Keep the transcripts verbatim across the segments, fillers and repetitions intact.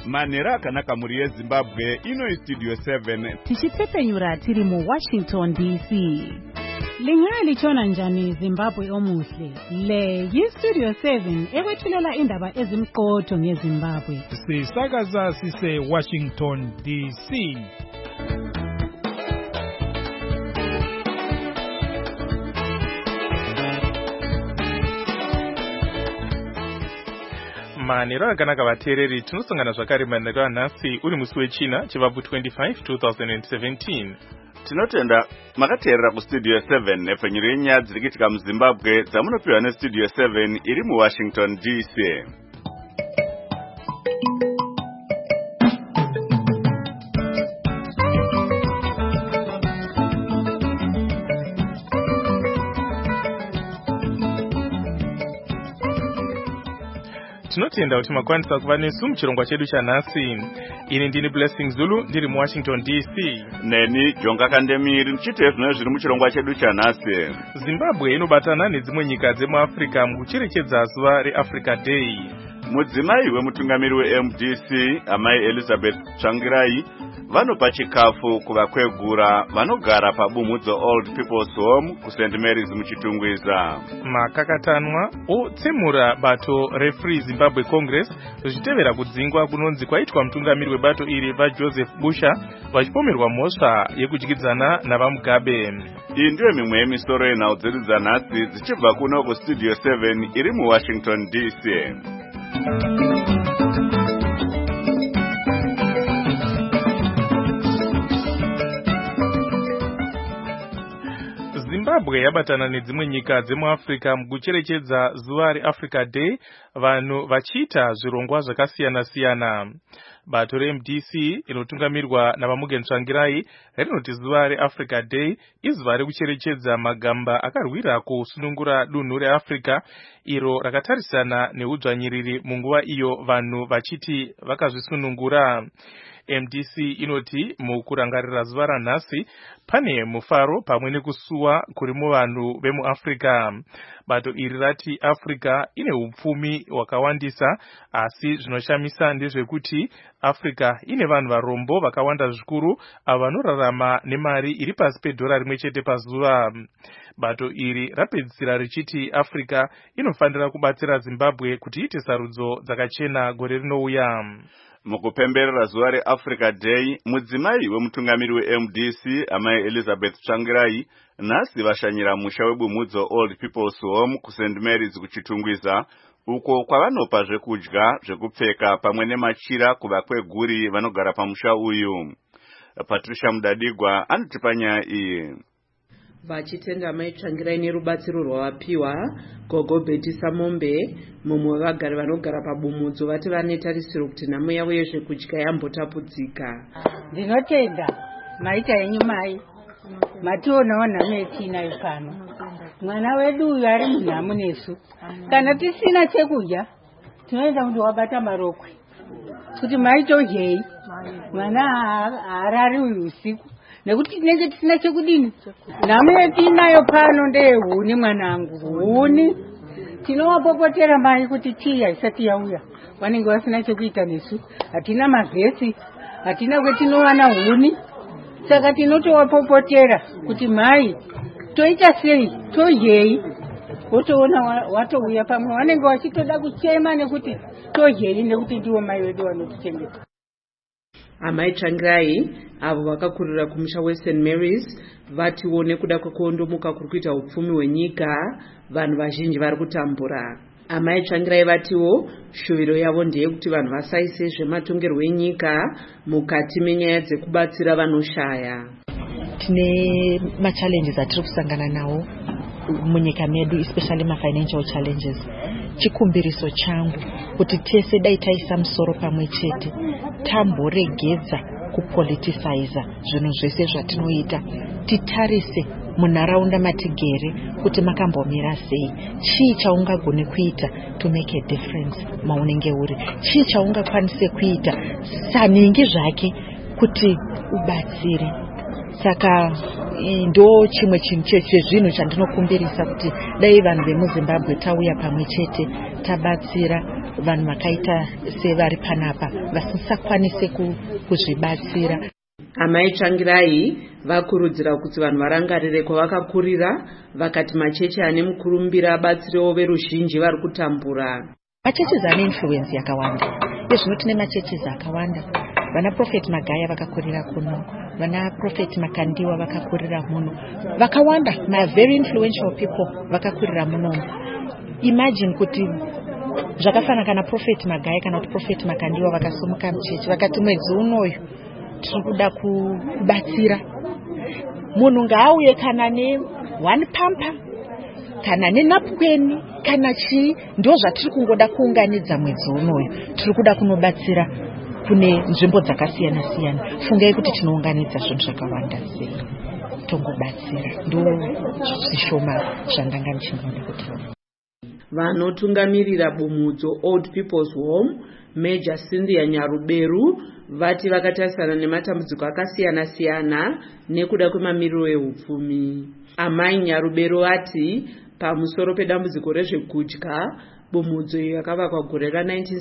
manhero akanaka muri yeZimbabwe ino istudio seven tichitsepenyura tiri mu Washington D C. Lingaya lichona njani Zimbabwe omuhle. Le yistudio seven ekwethulela indaba ezimqotho ngeZimbabwe. Sisakaza sise Washington D C. Manhero akanaka vateereri, tinosangana zvakare manhero anhasi uri musi wechina chivabvu twenty-five twenty seventeen. Tinotenda makateerera kustudio seven efenyuro yenyaya dziri kuitika muZimbabwe dzamunopiwa nestudio seven iri muWashington D C. Tinotenda kuti makwanisa kuva nesu muchirongwa chedu chanhasi. Ini ndini Blessing Zulu ndiri muWashington D C. Neni Jonga Kandemiri ndichite zvino zviri muchirongwa chedu chanhasi. Zimbabwe inobatana nedzimwe nyika dzemuAfrica mukucherechedza zuva reAfrica Day. Mudzimai wemutungamiri weM D C amai Elizabeth Tsvangirai vanopa chikafu kuvakwegura vanogara pabumudzo Old People's Home kuSaint Mary's muchitungwiza. Makakatanwa otsemura bato reFree Zimbabwe Congress zvichitevera kudzingwa kunonzi kwaitwa mutungamiri webato iri vaJoseph Busha vachipomerwa mhosva yekudyidzana navaMugabe. Iyi ndiyo mimwe yemisoro yenhau dzedu dzanhasi dzichibva kuno kustudio seven iri muWashington D C. Zimbabwe yabatana nedzimwe nyika dzemuAfrica mukucherechedza zuva reAfrica Day, vanhu vachiita zvirongwa zvakasiyana siyana. Bato reM D C inotungamirwa navaMugen Tsvangirai rinoti zuva reAfrica Day izuva rekucherechedza magamba akarwira kusunungura dunhu reAfrica iro rakatarisana neudzvanyiriri munguva iyo vanhu vachiti vakazvisunungura. M D C inoti mukurangarira zuva ranhasi pane mufaro pamwe nekusuwa kuri muvanhu vemuAfrica. Bato iri rati Africa ine upfumi hwakawandisa, asi zvinoshamisa ndezvekuti Africa ine vanhu varombo vakawanda zvikuru avo vanorarama nemari iri pasi pedhora rimwe chete pazuva. Bato iri rapedzisira richiti Africa inofanira kubatsira Zimbabwe kuti iite sarudzo dzakachena gore rinouya. Mukupemberera zuva reAfrica Day, mudzimai wemutungamiri weM D C amai Elizabeth Tsvangirai nhasi vashanyira musha webumudzo Old People's Home kuSaint Mary's kuchitungwiza, uko kwavanopa zvekudya, zvekupfeka pamwe nemachira kuvakweguri vanogara pamusha uyu. Patricia Mudadigwa anotipa nyaya iyi. Vachitenda mai Tsvangirai nerubatsiro rwavapiwa, Gogo Betty Samombe mumwe wevagari vanogara pabumudzo vati vanetarisiro kuti nhamo yavo yezvekudya yambotapudzika. Ndinotenda maita yenyu mai mationawo nhamo yetinayo pano. Mwana wedu uyu ari munhamo nesu. Kana tisina chekudya tinoenda kuti wabata marokwe kuti maitodyei, mwana haarari uyu usiku nekuti tinenge tisina chekudini. Nhamo yetinayo pano ndeyehuni mwanangu, huni. Tinowapopotera mai kuti tii haisati yauya vanenge vasina chekuita nesu, hatina mavhesi, hatina kwetinowana huni. Saka tinotowapopotera kuti mai toita sei, todyei. Wotoona watouya pamwe vanenge vachitoda kuchema nekuti todyei nekuti ndiwo mai vedu vanotichengeta. Amai Tsvangirai avo vakakurira kumusha weSaint Mary's vatiwo nekuda kwekuondomuka kuri kuita upfumi hwenyika vanhu vazhinji vari kutambura. Amai Tsvangirai vatiwo shuviro yavo ndeyekuti vanhu vasaise zvematongerwo enyika mukati menyaya dzekubatsira vanoshaya. Tine machallenges atiri kusangana nawo munyika medu, especially ma-financial challenges. Chikumbiriso changu kuti tese dai taisa musoro pamwe chete tamboregedza kupoliticize zvinhu zvese zvatinoita, titarise munharaunda matigere kuti makambomira sei, chii chaungagone kuita to make a difference maunenge uri, chii chaungakwanise kuita saningi zvake kuti ubatsire saka ndo chimwe chinhu chezvinhu chandinokumbirisa kuti dai vanhu vemuzimbabwe tauya pamwe chete tabatsira vanhu vakaita sevari panapa vasisakwanise kuzvibatsira. Amai Tsvangirai vakurudzira kuti vanhu varangarire kwavakakurira, vakati machechi ane mukurumbira abatsirewo veruzhinji vari kutambura. Machechi ane influence yakawanda. Izvino tine machechi akawanda. Vana Prophet Magaya vakakurira kuno, vana Prophet Makandiwa vakakurira muno, vakawanda, my very influential people vakakurira muno. Imagine kuti zvakafana kana Prophet Magaya kana kuti Prophet Makandiwa vakasumuka muchechi vakati mwedzi unoyu tiri kuda kubatsira munhu ngaauye kana ne one pampa kana nenapukeni kana chii, ndo zvatiri kungoda kuunganidza mwedzi unoyu. Tiri kuda kunobatsira kune nzvimbo dzakasiyana siyana. Fungai kuti tinounganidza zvinhu zvakawanda sei, tongobatsira. Ndo zvishoma zvandanga ndichinoda kuti vanotungamirira bumudzo Old People's Home Major Cynthia Nyaruberu vati vakatarisana nematambudziko akasiyana siyana nekuda kwemamiriro ehupfumi. Amai Nyaruberu ati pamusoro pedambudziko rezvekudya, bumudzo yakavakwa gore ra1974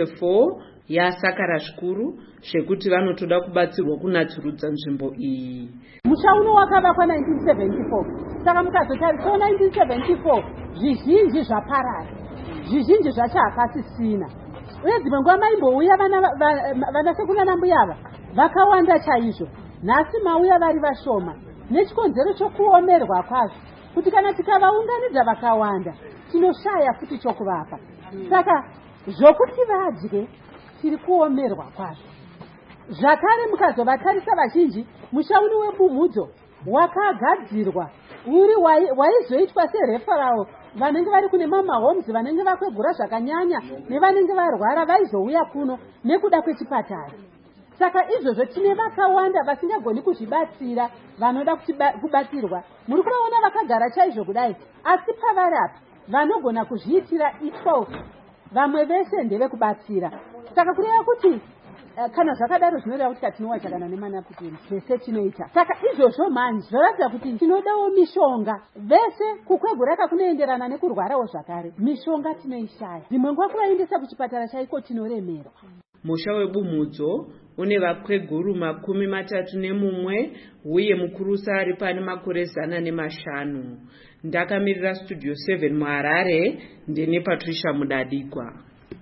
yasakara zvikuru zvekuti vanotoda kubatsirwa kunatsurudza nzvimbo iyi. Musha uno wakavakwa nineteen seventy-four, saka mukazotarisa nineteen seventy-four zvizhinji zvaparara, zvizhinji zvacho hakasisina. Uye dzimwe nguva maimbouya vana sekuna nambuya ava vakawanda chaizvo, nhasi mauya vari vashoma nechikonzero chokuomerwa kwazvo, kuti kana tikavaunganidza vakawanda tinoshaya futi chokuvapa. Saka zvokuti vadye tiri kuomerwa kwazvo. Zvakare mukazovatarisa vazhinji, musha uno webumudzo wakagadzirwa uri waizoitwa sereferral. Vanenge vari kune mama homes, vanenge vakwegura zvakanyanya nevanenge varwara vaizouya kuno nekuda kwechipatara. Saka izvozvo tine vakawanda vasingagoni kuzvibatsira, vanoda kubatsirwa. Muri kuvaona vakagara chaizvo kudai, asi pavari apa vanogona kuzviitira itwo, vamwe vese ndevekubatsira. Saka kureva kuti kana zvakadaro zvinoreva kuti katinowachakana nemanapukeni zvese tinoita. Saka izvozvo manje zvoratidza kuti tinodawo mishonga. Vese kukweguraka kunoenderana nekurwarawo zvakare. Mishonga tinoishaya. Dzimwe nguva kuvaendesa kuchipatara chaiko tinoremerwa. Musha webumudzo une vakweguru makumi matatu nemumwe uye mukurusa ari pane makore zana nemashanu. Ndakamirira Studio seven muHarare, ndine Patricia Mudadikwa.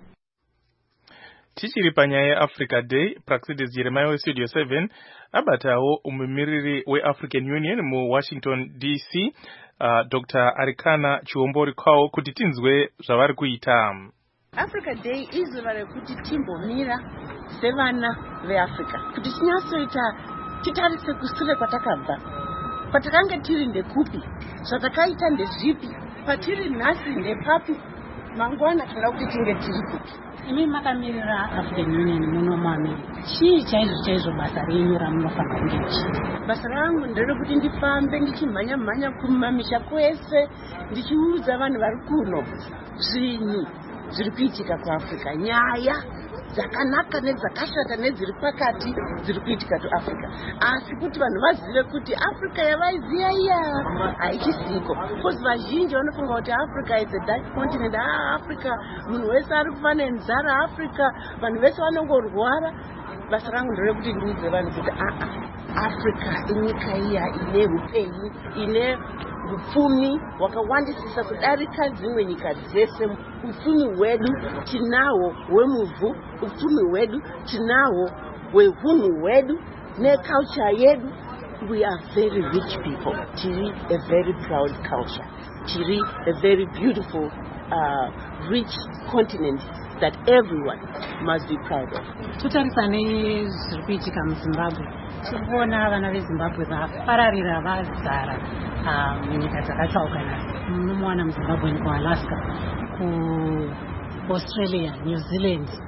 Tichiri panyaya yeAfrica Day, Praxidis Jeremiah weStudio seven abatawo umumiriri weAfrican Union mu Washington D C, uh, Doctor Arikana Chiwombori kwawo kuti tinzwe zvavari kuita. Africa Day izuva rekuti timbomira sevana veAfrica, kuti tinyatsoita titarise kusure kwatakabva, kwatakanga tiri ndekupi, zvatakaita ndezvipi, patiri nhasi ndepapi, mangwana tinoda kuti tinge tiri kupi. Imi makamirira African Union muno mami, chii chaizvo chaizvo basa renyu ramunofanira kunge muchiita? Basa rangu nderekuti ndifambe ndichimhanya mhanya kumamisha kwese ndichiudza vanhu vari kuno zvinhu zviri kuitika kuAfrica, nyaya dzakanaka nedzakashata nedziri pakati dziri kuitika kuAfrica, asi kuti vanhu vazive kuti Africa yavaiziya iya haichisiko. Because vazhinji vanofunga kuti Africa is a dark continent. Ah, Africa munhu wese ari kufa nenzara, Africa vanhu vese vanongorwara. Basa rangu nderekuti ndiudze vanhu kuti aa, Africa inyika iya ine upenyu, ine upfumi wakawandisisa kudarika dzimwe nyika dzese. Upfumi hwedu tinawo hwemuvhu, upfumi hwedu tinawo hwehunhu hwedu neculture yedu. We are very rich people. Tiri a very proud culture. Tiri a very beautiful, uh, rich continent that everyone must be proud of. Tutarisane zviri kuitika muZimbabwe. Tirikuona vana veZimbabwe vapararira vazara munyika dzakatsaukana. Munomuwana muZimbabwe kuAlaska, kuAustralia, New Zealand,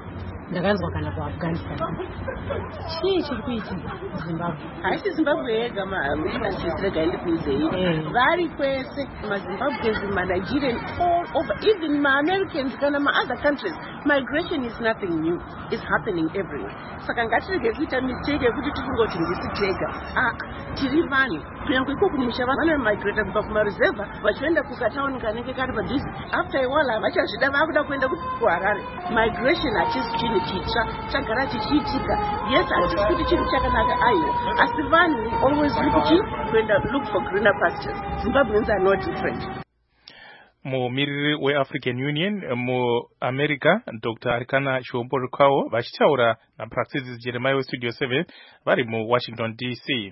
ndakanzwa kana kuafghanistan. Chii chiri kuitika Zimbabwe? Haisi Zimbabwe yega maasisirega ndikuizei vari kwese maZimbabweans, maNigerian, all over, even maAmericans kana maother countries. Migration is nothing new, it's happening everywhere. Saka ngatirege kuita mistake yekuti tikungoti ndisi tega. Ah, tiri vanhu kunyange iko kumusha vanomigrata kubva kumaruzevha vachienda kukatauni kanenge kari padhuze. After a while vachazvida vakuda kuenda kuHarare. Migration hachisi chinhu chitsva, chagara chichiitika. Yes, hatisi kuti chinhu chakanaka aiwa, asi vanhu always look kuenda look for greener pastures. Zimbabweans are not different. Mumiriri weAfrican Union mu America Doctor Arikana Shombo Rukawo vachitaura naPraxis Jeremiah weStudio seven vari mu Washington D C.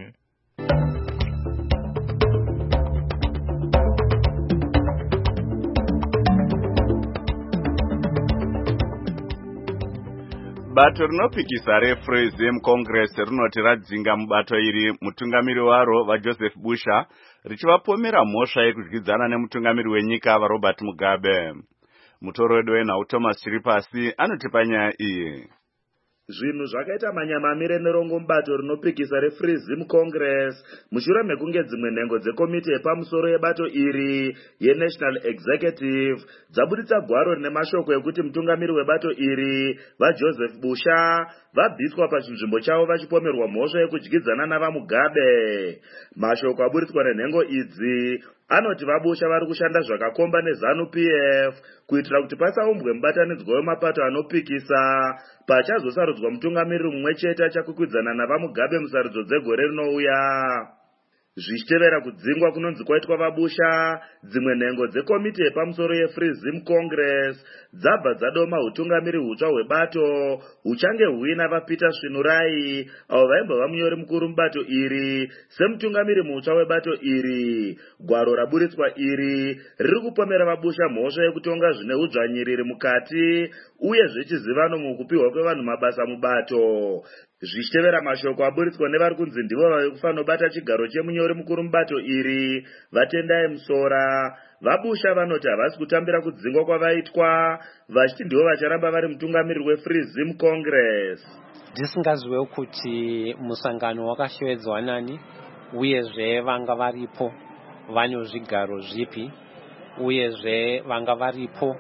Bato rinopikisa reFreedom Congress rinoti radzinga mubato iri mutungamiri waro vaJoseph Busha richivapomera mhosva yekudyidzana nemutungamiri wenyika vaRobert Mugabe. Mutoro wedu wenhau Thomas Chiripasi anoti panyaya iyi. Zvinhu zvakaita manyamamire nerongo mubato rinopikisa reFreedom Congress mushure mekunge dzimwe nhengo dzekomiti yepamusoro yebato iri yeNational Executive dzabuditsa gwaro rine mashoko ekuti mutungamiri webato iri vaJoseph Busha vabviswa pachinzvimbo chavo vachipomerwa mhosva yekudyidzana navaMugabe. Mashoko abuditswa nenhengo idzi anoti vaBusha vari kushanda zvakakomba neZANU-P F kuitira kuti pasaumbwe mubatanidzwa wemapato anopikisa pachazosarudzwa mutungamiri mumwe chete achakwikwidzaana navaMugabe musarudzo dzegore rinouya. Zvichitevera kudzingwa kunonzi kwaitwa vaBusha, dzimwe nhengo dzekomiti yepamusoro yeFreedom Congress dzabva dzadoma utungamiri hutsva hwebato huchange huina vaPeter Svinurai avo vaimbova munyori mukuru mubato iri semutungamiri mutsva webato iri. Gwaro raburitswa iri riri kupomera vaBusha mhosva yekutonga zvine udzvanyiriri mukati uye zvechizivano mukupiwa kwevanhu mabasa mubato. Zvichitevera mashoko aburitswa nevari kunzi ndivo vave kufanobata chigaro chemunyori mukuru mubato iri vaTendai Musora, vaBusha vanoti havasi kutambira kudzingwa kwavaitwa vachiti ndivo vacharamba vari mutungamiri weFreedom Congress. Ndisingaziwe kuti musangano wakashewedzwa nani uyezve vanga varipo vane zvigaro zvipi uyezve vanga varipo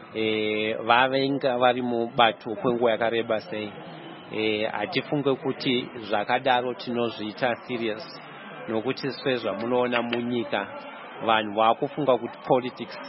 e, vavenga vari mubato kwenguva yakareba sei. Eh, hatifunge kuti zvakadaro tinozviita serious nokuti sezva munoona munyika vanhu vakufunga kuti politics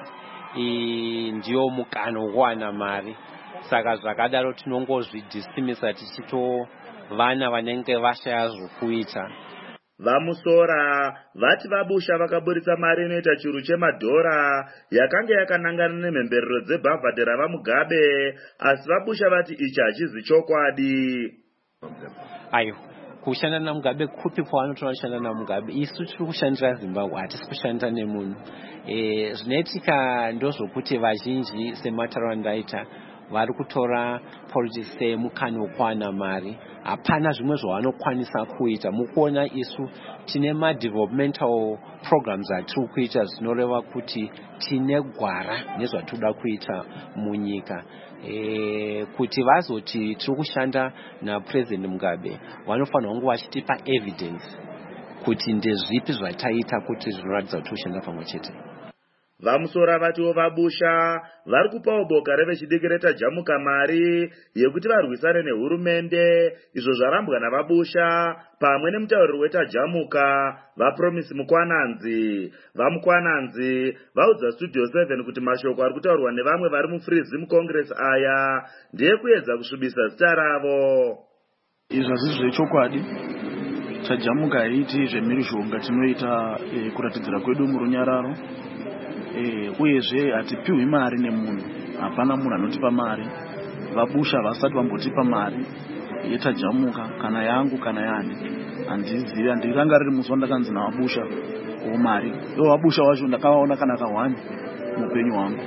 ndiyo mukano wokuwana mari, saka zvakadaro tinongozvidhisimisa tichito vana vanenge vashaya zvokuita. VaMusora vati vaBusha vakaburitsa mari inoita chiuru chemadhora yakanga yakanangana nemhemberero dzebhavhadhi ravaMugabe, asi vaBusha vati ichi hachizi chokwadi. Ayo kushanda naMugabe kupi kwavanotora kushanda naMugabe? Isu tiri kushandira Zimbabwe, hatisi kushanda nemunhu. E, zvinoitika ndozvokuti vazhinji semataro andaita vari kutora politics semukano wokuwana mari, hapana zvimwe zvavanokwanisa kuita. Mukuona isu tine ma-developmental programs atiri kuita zvinoreva kuti tine gwara nezvatinoda kuita munyika. E, kuti vazoti tiri kushanda naPresident Mugabe vanofanira kunge vachitipa evidence kuti ndezvipi zvataita kuti zvinoratidza kuti kushanda pamwe chete. VaMusora vatiwo vaBusha vari kupawo boka revechidiki Jamuka mari yekuti varwisane nehurumende, izvo zvarambwa navaBusha pamwe nemutauriri wetaJamuka vaPromise Mukwananzi. VaMukwananzi vaudza Studio seven kuti mashoko ari kutaurwa nevamwe vari muFreedom Congress aya ndeyekuedza kusvibisa zita ravo. Izvo hazisi zvechokwadi. TaJamuka haiti zvemhirizhonga tinoita e, kuratidzira kwedu murunyararo. Eh, uyezve hatipiwi mari nemunhu, hapana munhu anotipa mari. VaBusha vasati vambotipa mari yetaJamuka kana yangu kana yani, handizivi, handirangariri musi wandakanzi navaBusha o mari. Ivo vaBusha wacho ndakavaona kana kahwani muupenyu hwangu.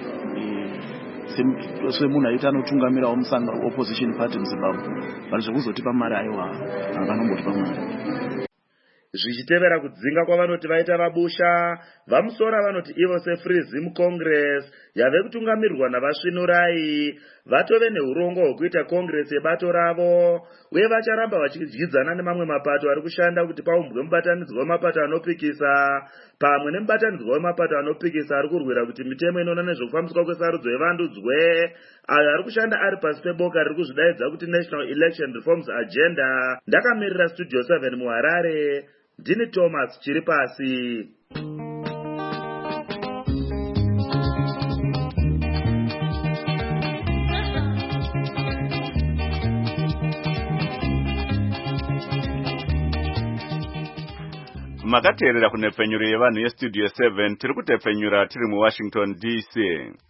E, semunhu aita anotungamirawo musangano opposition party muZimbabwe, vari zvekuzotipa mari aiwa, havanombotipa mari. zvichitevera kudzinga kwavanoti vaita vabusha. Vamusora vanoti ivo seFree Zim Congress yave kutungamirwa navasvinurai vatove neurongo hwekuita Congress yebato ravo, uye vacharamba vachidyidzana nemamwe mapato ari kushanda kuti paumbwe mubatanidzwa wemapato anopikisa pamwe nemubatanidzwa wemapato anopikisa ari kurwira kuti mitemo inoona nezvekufambiswa kwesarudzo yevandudzwe, ayo ari kushanda ari pasi peboka riri kuzvidaidza kuti National Election Reforms Agenda. Ndakamirira Studio seven muHarare, ndini Thomas Chiripasi. Makateerera kunepfenyuro yevanhu yestudio seven tiri kutepfenyura tiri muWashington D C.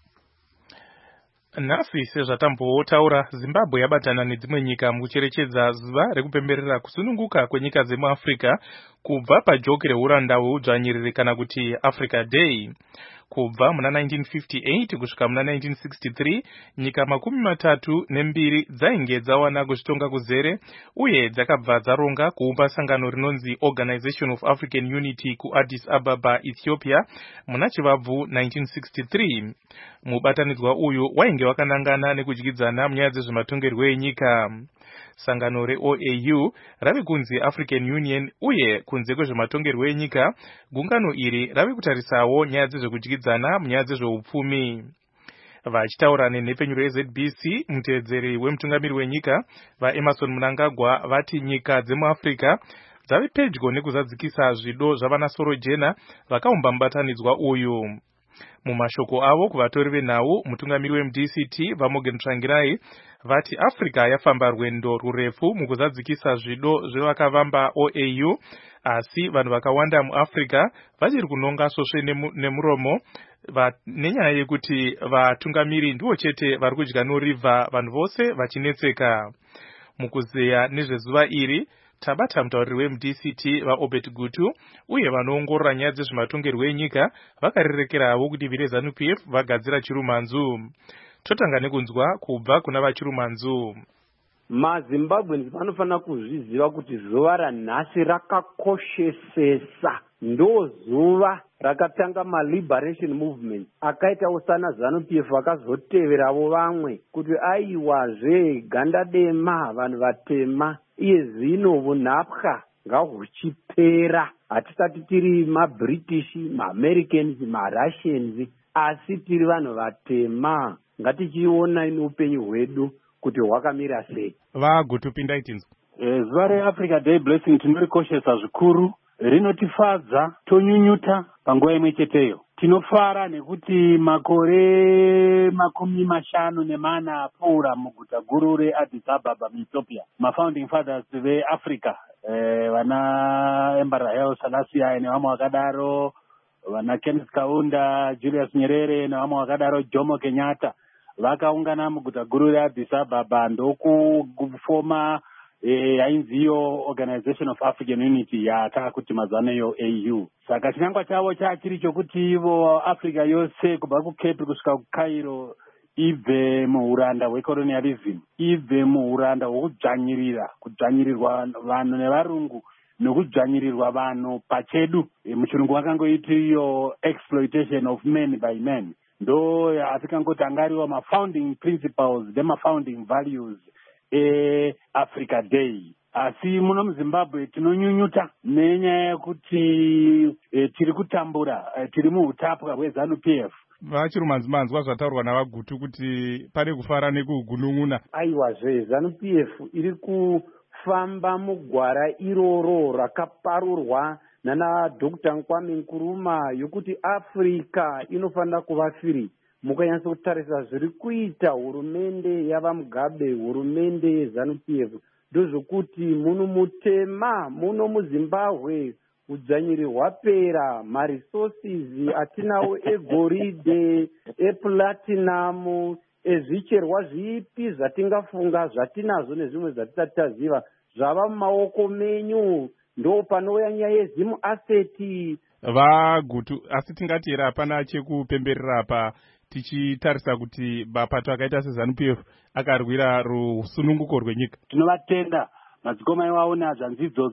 Nhasi sezvatambotaura, Zimbabwe yabatana nedzimwe nyika mukucherechedza zuva rekupemberera kusununguka kwenyika dzemuAfrica kubva pajoki reuranda hweudzvanyiriri kana kuti Africa Day. Kubva muna nineteen fifty-eight kusvika muna nineteen sixty-three, nyika makumi matatu nembiri dzainge dzawana kuzvitonga kuzere uye dzakabva dzaronga kuumba sangano rinonzi Organization of African Unity kuAddis Ababa, Ethiopia muna chivabvu nineteen sixty-three. Mubatanidzwa uyu wainge wakanangana nekudyidzana munyaya dzezvematongerwo enyika. Sangano reO A U rave kunzi African Union uye kunze kwezvematongerwo enyika, gungano iri rave kutarisawo nyaya dzezvekudyidzana munyaya dzezveupfumi. Vachitaura nenhepfenyuro yeZ B C, mutevedzeri wemutungamiri wenyika vaEmerson Mnangagwa vati nyika dzemuAfrica dzave pedyo nekuzadzikisa zvido zvavana Sorojena vakaumba mubatanidzwa uyu. Mumashoko avo kuvatori venhau, mutungamiri weMu D C T vaMorgan Tsvangirai vati Africa yafamba rwendo rurefu mukuzadzikisa zvido zvevakavamba O A U, asi vanhu vakawanda muAfrica vachiri kunonga svosve nemuromo nenyaya yekuti vatungamiri ndivo chete vari kudya norivha, vanhu vose vachinetseka. Mukuzeya nezvezuva iri tabata mutauriri weMu D C T vaObert Gutu uye vanoongorora nyaya dzezvematongerwo enyika vakarirekerawo kuti VZANU P F vagadzira chirumanzu. Totanga nekunzwa kubva kuna vachirumanzu. MaZimbabweans vanofanira kuzviziva kuti zuva ranhasi rakakoshesesa, ndo zuva rakatanga maliberation movement akaitawo sana ZANU P F vakazoteverawo vamwe kuti aiwazve ganda dema vanhu vatema, iye zvino vunhapwa ngahuchipera. Hatisati tiri maBritish, maAmericans, maRussians, asi tiri vanhu vatema. Ngatichiona upenyu hwedu kuti hwakamira sei. Vagutupinda itinzwa. E, zuva reAfrica Day Blessing tinorikoshesa zvikuru, rinotifadza, tonyunyuta panguva imwe cheteyo. Tinofara nekuti makore makumi mashanu nemana apfuura muguta guru reAddis Ababa muEthiopia, mafounding fathers veAfrica, e, vana Emperor Haile Selassie nevamwe vakadaro, vana Kenneth Kaunda, Julius Nyerere nevamwe vakadaro, Jomo Kenyatta, vakaungana muguta guru reAddis Ababa ndokufoma yainziyo e, Organization of African Unity yatakuti mazanayo A U. Saka chinangwa chavo chachiri chokuti ivo Africa yose kubva kuCape kusvika kuCairo ibve muuranda hwecolonialism, ibve muuranda hwekudzvanyirira, kudzvanyirirwa vanhu nevarungu nokudzvanyirirwa vanhu pachedu. E, muchirungu vakangoiti iyo exploitation of men by men. Ndo atikangoti angariwa mafounding principles nemafounding values e Africa Day. Asi muno muZimbabwe tinonyunyuta nenyaya yekuti e, tiri kutambura, e, tiri muutapwa hweZANU P F. Vachirumanzi-manzwa zvataurwa navagutu kuti pane kufara nekugunun'una. Aiwazve ZANU P F iri kufamba mugwara iroro rakaparurwa nana Doctor Kwame Nkrumah yokuti Africa inofanira kuva free. Mukanyasa kutarisa zviri kuita hurumende yavaMugabe, hurumende yeZANU P F, ndozvokuti muno mutema, muno muZimbabwe udzvanyiri hwapera, maresources atinawo egoridhe, eplatinum, ezvicherwa zvipi zvatingafunga zvatinazvo nezvimwe zvatisati taziva zvava mumaoko menyu. Ndo panouya nyaya yeZim asset. Vagutu, asi tingati era hapana chekupemberera apa tichitarisa kuti mapato akaita seZANU P F akarwira rusununguko rwenyika. Tinovatenda madzikoma iwawo nazvanzi idzodzo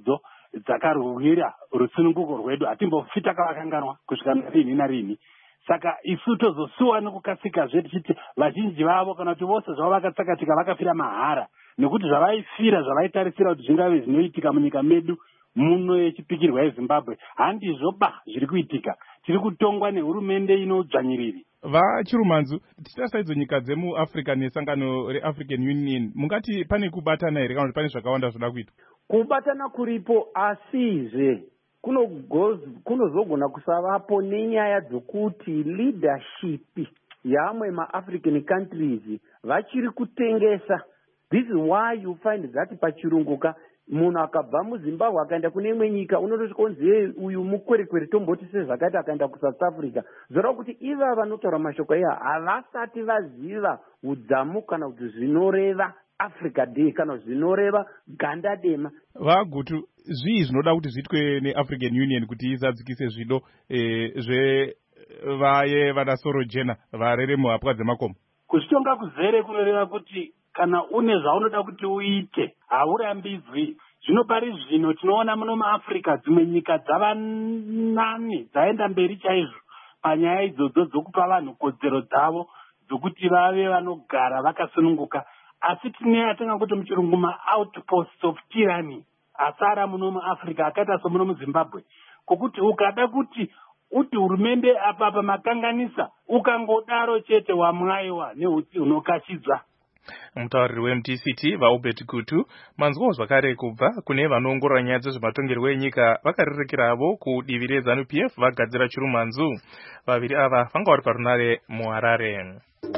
dzakarwira rutsununguko rwedu hatimbofi takavakanganwa kusvika narini narini. Saka isu tozosuwa nekukasika zvetichiti vazhinji vavo kana kuti vose zvavo vakatsakatika vakafira mahara nekuti zvavaifira zvavaitarisira kuti zvingave zvinoitika munyika medu muno yechipikirwa yeZimbabwe handizvoba zviri kuitika. Tiri kutongwa nehurumende inodzvanyiriri. vachirumanzu tichita idzo nyika dzemuafrica nesangano reAfrican Union mungati pane kubatana here kana kuti pane zvakawanda zvoda kuitwa? Kubatana kuripo asizve kunozogona kusavapo nenyaya dzokuti leadership yamwe maAfrican countries vachiri kutengesa. This is why you find that pachirunguka munhu akabva muZimbabwe akaenda kune imwe nyika unotosvika kunzi uyu mukwerekwere tomboti sezvakati akaenda kuSouth Africa. Zvoreva kuti iva vanotaura mashoko iya havasati vaziva udzamu kana kuti zvinoreva Africa Day kana zvinoreva ganda dema. Vagutu zvii zvinoda kuti zviitwe neAfrican Union kuti izadzikise zvido e, zvevaye vanasoro jena varere muhapwa dzemakomo? Kuzvitonga kuzere kunoreva kuti kana une zvaunoda kuti uite haurambidzwi. Zvino pari zvino tinoona muno muAfrica dzimwe nyika dzava nani dzaenda mberi chaizvo panyaya idzodzo dzokupa vanhu kodzero dzavo dzokuti vave vanogara vakasununguka. Asi tine atinga kuti muchirungu ma-outposts of tyranny asara muno muAfrica akaita somuno muZimbabwe, kokuti ukada kuti uti hurumende apa makanganisa ukangodaro chete wamwaiwa nehuti hunokashidza. Mutauriri weM T C T vaUbert Gutu manzwawo zvakare kubva kune vanoongorora nyaya dzezvematongerwo enyika vakarerekeravo kudivi reZANU P F vagadzira chirumanzu. Vaviri ava vanga vari parunare muHarare.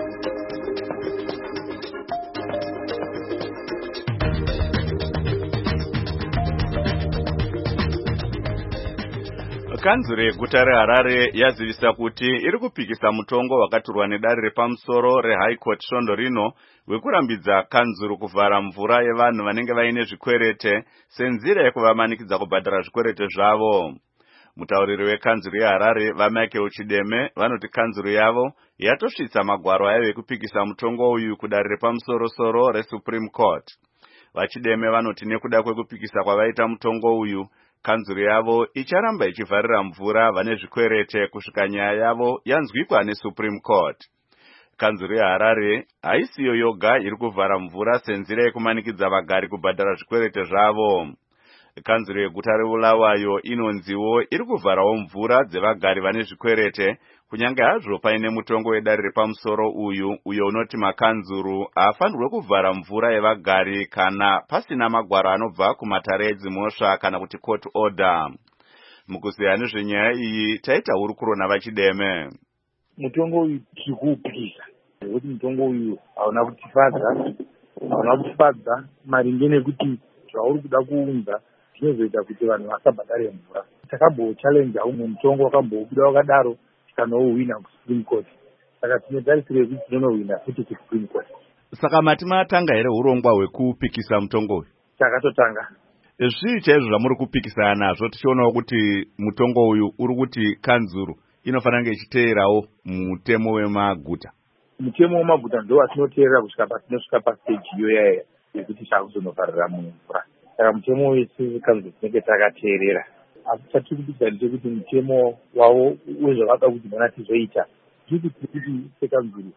Kanzuro yeguta reHarare yazivisa kuti iri kupikisa mutongo wakaturwa nedare repamusoro reHigh Court svondo rino wekurambidza kanzuro kuvhara mvura yevanhu vanenge vaine zvikwerete senzira yekuvamanikidza kubhadhara zvikwerete zvavo. Mutauriri wekanzuro yeHarare vaMichael Chideme vanoti kanzuro yavo yatosvitsa magwaro ayo ekupikisa mutongo uyu kudare repamusoro-soro reSupreme Court. Vachideme vanoti nekuda kwekupikisa kwavaita mutongo uyu kanzuro yavo icharamba ichivharira mvura vane zvikwerete kusvika nyaya yavo yanzwikwa neSupreme Court. Kanzuro yeHarare haisiyo yoga iri kuvhara mvura senzira yekumanikidza vagari kubhadhara zvikwerete zvavo. Kanzuro yeguta reBulawayo inonziwo iri kuvharawo mvura dzevagari vane zvikwerete kunyange hazvo paine mutongo wedare repamusoro uyu uyo unoti makanzuru haafanirwe kuvhara mvura yevagari kana pasina magwaro anobva kumatare edzimhosva kana kuti court order. Mukuziya nezvenyaya iyi taita hurukuro navaChideme. Mutongo uyu tiri kuupikisa nekuti mutongo uyu hauna kutifadza hauna kutifadza maringe nekuti zvauri kuda kuunza zvinozoita kuti vanhu vasabhadhare mvura. Takambochallenja umwe mutongo wakambobuda wakadaro tikanouwina kuSupreme Court. Saka tinotarisira kuti tinonowina futi kuSupreme Court. Saka mati matanga here urongwa hwekupikisa mutongo uyu? Takatotanga. Zvii chaizvo zvamuri kupikisana nazvo tichionawo kuti mutongo uyu uri kuti kanzuru inofanira kunge ichiteerawo mutemo wemaguta? Mutemo wemaguta ndo watinoteerera kusvika patinosvika pastage iyoya yekuti takuzonovharira mvura. Saka mutemo wese kanzuru tinenge takateerera. Asi chatiri ndechekuti mutemo wavo wezvavada kuti mana tizoita tiri kuti sekanzuru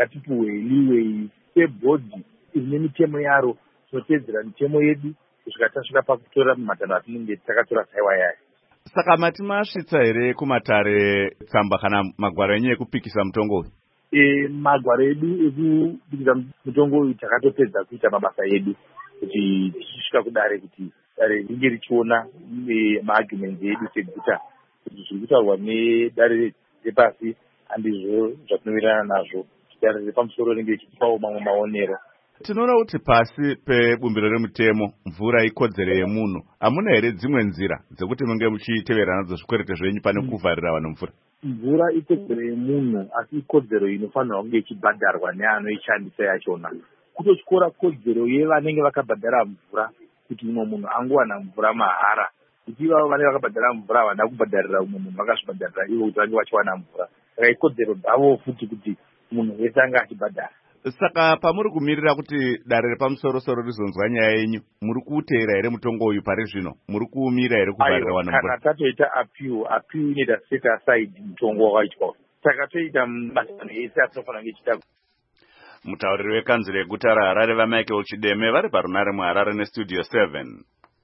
ngatipiwei sebhodhi ine mitemo yaro tinoteedzera mitemo yedu kusvika tasvika pakutora mumatanho atinenge takatora saiwa yayo. Saka mati masvitsa here kumatare tsamba kana magwaro enyu ekupikisa mutongo uyu? E, magwaro edu ekupikisa mutongo uyu takatopedza kuita mabasa edu kuti tichisvika kudare kuti dare ringe richiona maarguments edu seguta kuti zviri kutaurwa nedare repasi handizvo zvatinowirirana nazvo. Dare repamusoro ringe richitipawo mamwe maonero. Tinoona kuti pasi pebumbiro remutemo mvura ikodzero yemunhu. Hamuna here dzimwe nzira dzekuti munge muchiteverana nadzo zvikwerete zvenyu pane kuvharira vanhu mvura? Mvura ikodzero yemunhu asi ikodzero inofanirwa kunge ichibhadharwa neanoishandisa yachona. Kutotyora kodzero yevanenge vakabhadhara mvura kuti umwe munhu angowana mvura mahara. Kuti ivavo vanenge vakabhadhara mvura havana kubhadharira umwe munhu vakazvibhadharira ivo kuti vange vachiwana mvura. Saka ikodzero dzavo futi kuti munhu wese anga achibhadhara. Saka pamuri kumirira kuti dare repamusoro-soro rizonzwa nyaya yenyu, muri kuteera here mutongo uyu pari zvino? Muri kuumira here kuvharira vanhu mvura? Kana tatoita appeal, appeal inoita set aside mutongo wakaitwa. Saka toita masano ese atinofanira kunge ichita. Mutauriri wekanzuro yeguta raHarare vaMichael Chideme vari parunare muHarare nestudio seven.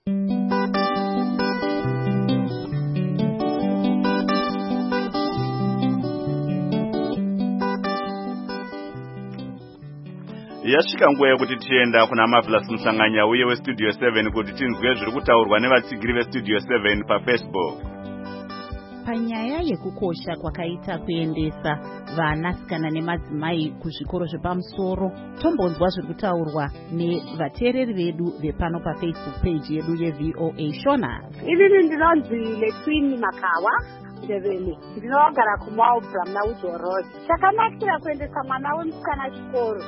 Yasvika nguva yekuti tienda kuna Marvelous Musanganya uye westudio seven kuti tinzwe zviri kutaurwa nevatsigiri vestudio seven paFacebook. Panyaya yekukosha kwakaita kuendesa vanasikana nemadzimai kuzvikoro zvepamusoro, tombonzwa zviri kutaurwa nevateereri vedu vepano paFacebook page yedu yeV O A Shona. Inini ndinonzi Lequeen Makawa Ndebele, ndinogara kuMaubra muna Udhorozi. Chakanakira kuendesa mwana wemusikana chikoro,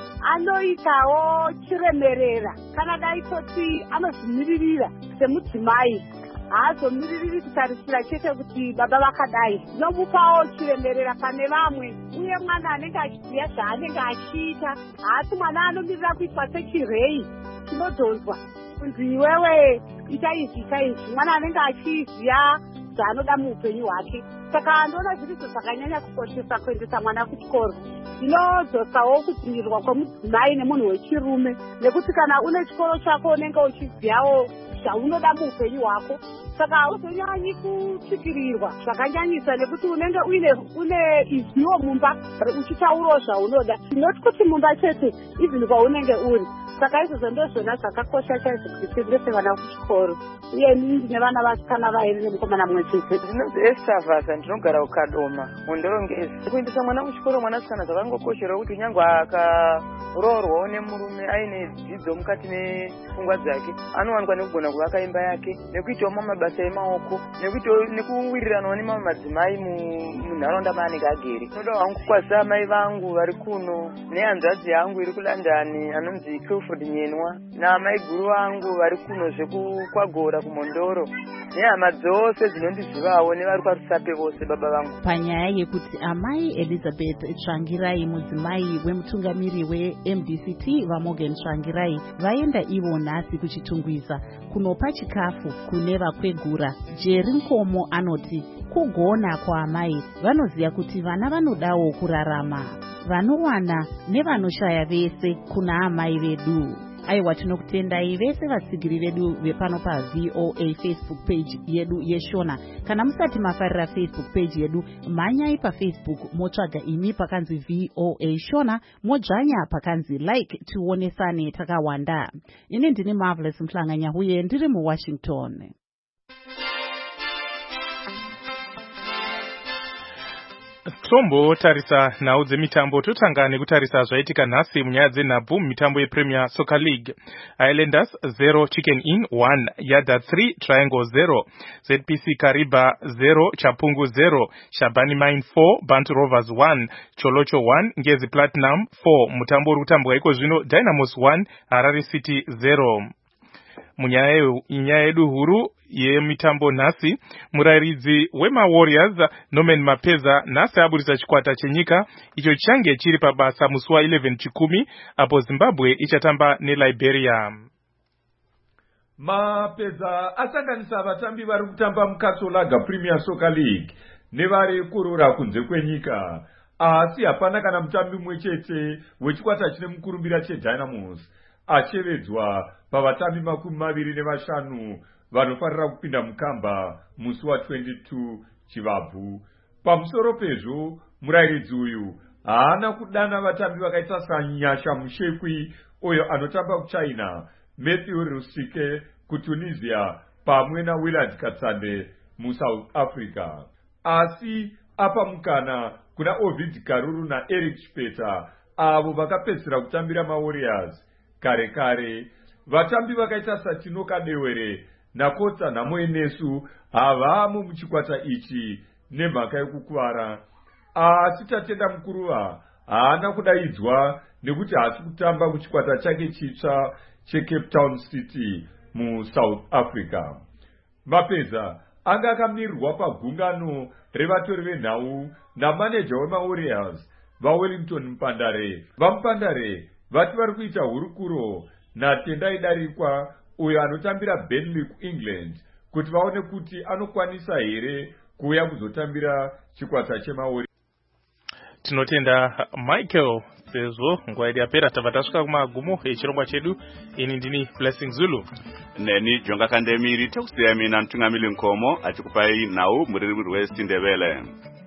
anoitawo chiremerera kana daitoti anozvimiririra semudzimai. Haazomiririri kutarisira chete kuti baba vakadai. Nomupawo chiremerera pane vamwe, uye mwana anenge achiziva zvaanenge achiita. Haasi mwana anomirira kuitwa sechirei chinodhonzwa kunzi iwewe ita izvi ita izvi. Mwana anenge achiziva zvaanoda muupenyu hwake. Saka ndoona zvirizo zvakanyanya kukoshesa kuendesa mwana kuchikoro. Inodzosawo kudzivirirwa kwemudzimai nemunhu wechirume, nekuti kana une chikoro chako unenge uchizivawo zvaunoda muupenyu hwako. Saka hauzonyanyi kutsikirirwa zvakanyanyisa, nekuti unenge uine une izivo mumba uchitaurawo zvaunoda. Tinoti kuti mumba chete izini kwaunenge uri. Saka izvozvo ndozvona zvakakosha chaizvo kuti tiendese vana kuchikoro. Uye ini ndine vana vasikana vairi nemukomana mumwe chete. Ndinonzi Estavasa, ndinogara kuKadoma muNdorongezi. Kuendesa mwana kuchikoro mwanasikana zvakangokoshera kuti nyangwe akaroorwawo nemurume aine dzidzo mukati nepfungwa dzake, anowanikwa nekugona kuvaka imba yake, nekuitawo mabasa emaoko, nekuitawo nekuwiriranawo nemamwe madzimai munharaunda maanenge agere. Ndinoda hangu kukwazisa amai vangu vari kuno, nehanzvadzi yangu iri kuLondon anonzi Clifford Nyenwa, naamai guru vangu vari kuno zvekukwagora kuMondoro, nehama dzose dzinondizivawo nevari kwaRusape vose baba vangu. Panyaya yekuti amai Elizabeth Tsvangirai, mudzimai wemutungamiri weM D C T vaMorgan Tsvangirai, vaenda ivo nhasi kuchitungwiza kunopa chikafu kune vakwegura. Jerry Nkomo anoti kugona kwaamai, vanoziva kuti vana vanodawo kurarama, vanowana nevanoshaya vese kuna amai vedu. Aiwa, tinokutendai vese vatsigiri vedu vepano paV O A Facebook page yedu yeShona. Kana musati mafarira Facebook page yedu, manyai paFacebook motsvaga imi pakanzi V O A Shona, modzvanya pakanzi like, tionesane takawanda. Ini ndini Marvelous Musanganya uye ndiri muWashington. Tombo tarisa nhau dzemitambo. Totanga nekutarisa zvaitika nhasi munyaya dzenhabvu mumitambo yePremier Soccer League. Islanders zero, Chicken Inn one, Yada three, Triangle zero, Z P C Kariba zero, Chapungu zero, Shabani Mine four, Bantu Rovers one, Cholocho one, Ngezi Platinum four. Mutambo uri kutambwa iko zvino Dynamos one, Harare City zero. Munyaya yedu huru yemitambo nhasi, murayiridzi wemaWarriors Norman Mapeza nhasi aburisa chikwata chenyika icho change chiri pabasa musi wa eleven chikumi apo Zimbabwe ichatamba neLiberia. Mapeza asanganisa vatambi vari kutamba muKatsolaga Premier Soccer League nevari kurura kunze kwenyika, asi hapana kana mutambi mumwe chete wechikwata chine mukurumbira cheDynamos achevedzwa pavatambi makumi maviri nevashanu vanofarira kupinda mukamba musi wa twenty-two Chivabvu. Pamusoro pezvo, murayiridzi uyu haana kudana vatambi vakaita saNyasha Mushekwi uyo anotamba kuChina, Matthew Rusike kuTunisia pamwe naWillard Katsande muSouth Africa. Asi apa mukana kuna Ovid Karuru naEric Chipeta avo vakapedzisira kutambira maWarriors. Kare kare vatambi vakaita saTinoka Dewere naKotsa Nhamoenesu havamo muchikwata ichi nemhaka yekukuvara, asi Tatenda Mukuruva haana kudaidzwa nekuti haasi kutamba kuchikwata chake chitsva cheCape Town City muSouth Africa. Mapeza anga akamirirwa pagungano revatori venhau namaneja wemaWarriors vaWellington Mpandare. VaMpandare vati vari kuita hurukuro naTendai Darikwa uyo anotambira Burnley kuEngland kuti vaone kuti anokwanisa here kuuya kuzotambira chikwata chemaori. Tinotenda Michael sezvo nguva yedu yapera tabva tasvika kumagumo echirongwa chedu. Ini ndini Blessing Zulu. Neni Jonga Kandemiri. Tekusiya mina Mtungamiri Nkomo achikupai nhau muriri rweSindebele.